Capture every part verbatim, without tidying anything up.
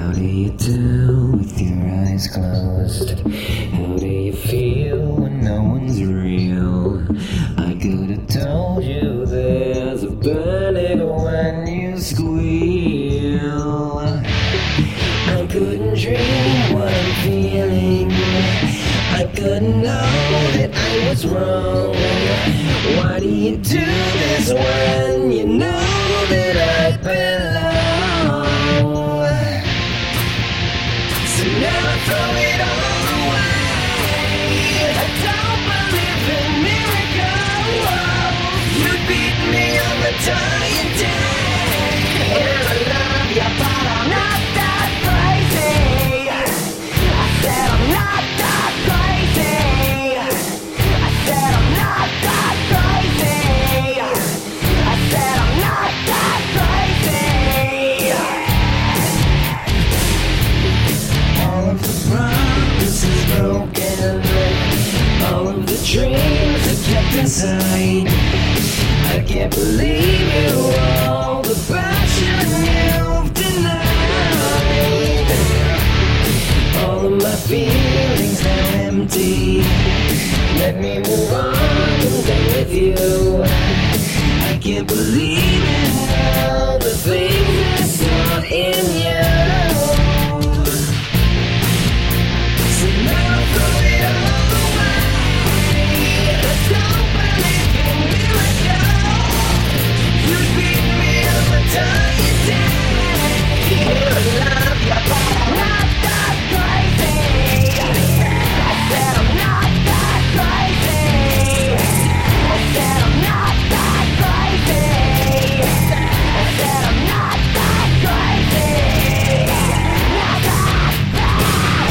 How do you do with your eyes closed? How do you feel when no one's real? I could have told you there's a panic when you squeal. I couldn't dream what I'm feeling. I couldn't know that I was wrong. Why do you do this when you know that I belong? So now I throw it all away. I don't believe in miracles. You beat me on the dying day. And I love you, but I'm not that crazy. I said I'm not that crazy. I said I'm not that crazy. I said I'm not that crazy. All of the promises broken, all of the dreams I kept inside. I can't believe you, all the passion you've denied. All of my feelings now empty. Let me move on and be with you. I can't believe in all the things I saw in you. So now throw it all away. I don't believe in miracles. You beat me on the dying day. I love you, but I'm not that crazy. I said I'm not that crazy. I said I'm not that crazy. I said I'm not that crazy. Not that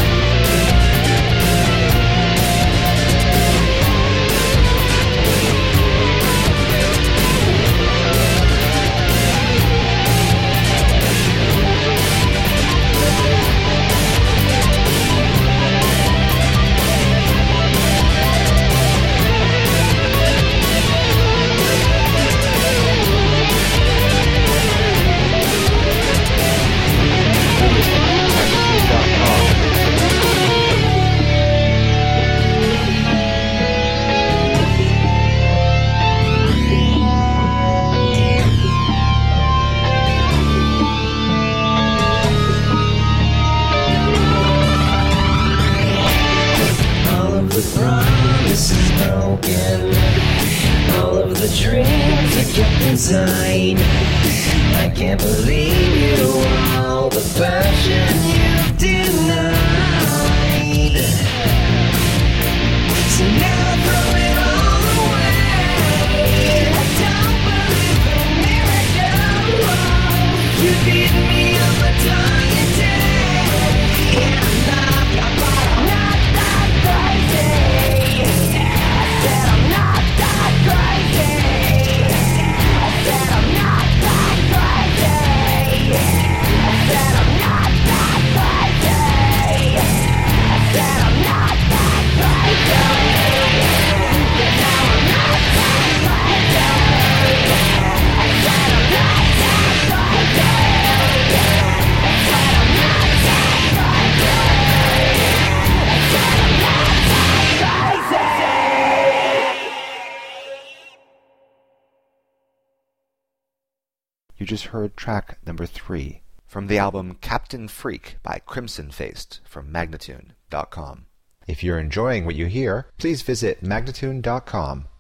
all of the promises broken, all of the dreams I kept inside. I can't believe you, all the passion you've denied. So now I throw it all away. I don't believe in miracles. You beat me on the dying day. I love you, but I'm not that crazy. I said I'm not that crazy. I said I'm not that crazy. I said I'm not that crazy. I said I'm not that crazy. But now I'm not that crazy. I said I'm not that crazy. I said I'm not that crazy. I said I'm not that crazy. You just heard track number three from the album Captain Freak by Crimson Faced from Magnatune dot com. If you're enjoying what you hear, please visit Magnatune dot com